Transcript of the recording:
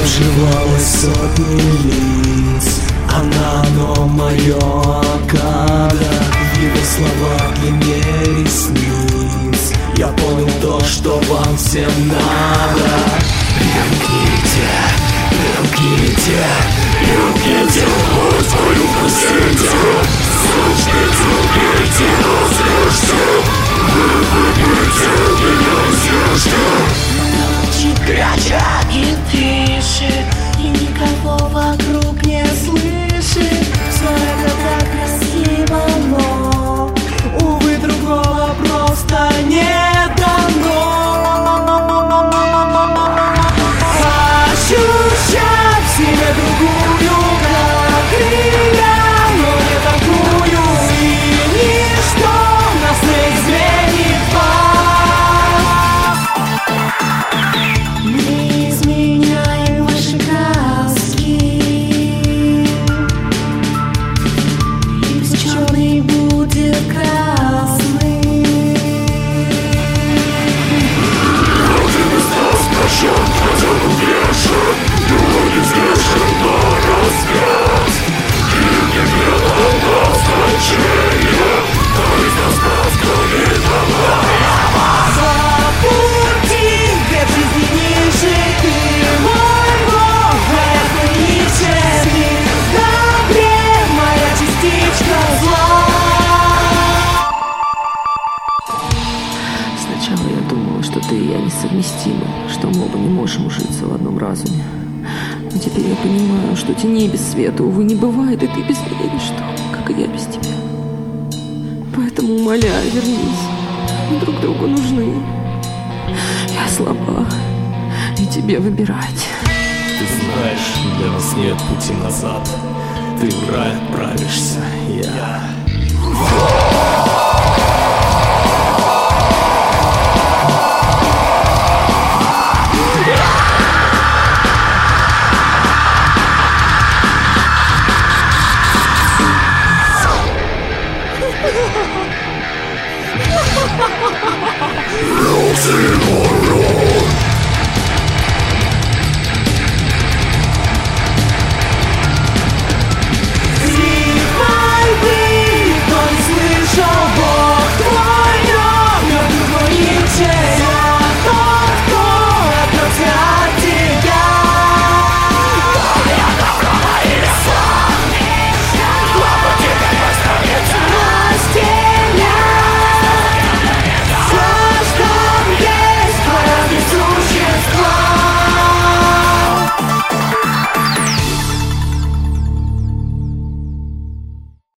вживалась сотни лиц, она, но мое кадр. В его словах длиннее ресниц. Я понял то, что вам всем надо. Примкните, примкните, примкните, пусть вы укусите. Слушайте, убейте, разрежьте. Вы меня слышите. Кричат и дышит, и никого вокруг не слышит. Все это так красиво, но, увы, другого просто не дано. Ощущать в себе другую, как и я, но не такую. И ничто нас не изменит. Мы изменяем ваши краски, и пусть черный будет красный. Один из нас прощен, хотя бы грешен, его неизбежен на рассвет. И не было нас значения, кто из нас проскорит Запомни, где в жизни ниже ты, мой Бог, моя ниже ты. В добре моя частичка зла. Сначала я думала, что ты и я несовместимы, что мы оба не можем ужиться в одном разуме. Но теперь я понимаю, что теней без света, увы, не бывает, и ты без меня ничто, как и я без тебя. Поэтому умоляю, вернись. Мы друг другу нужны. Я слаба, и тебе выбирать. Ты знаешь, для нас нет пути назад. Ты в рай отправишься, я. You'll see more.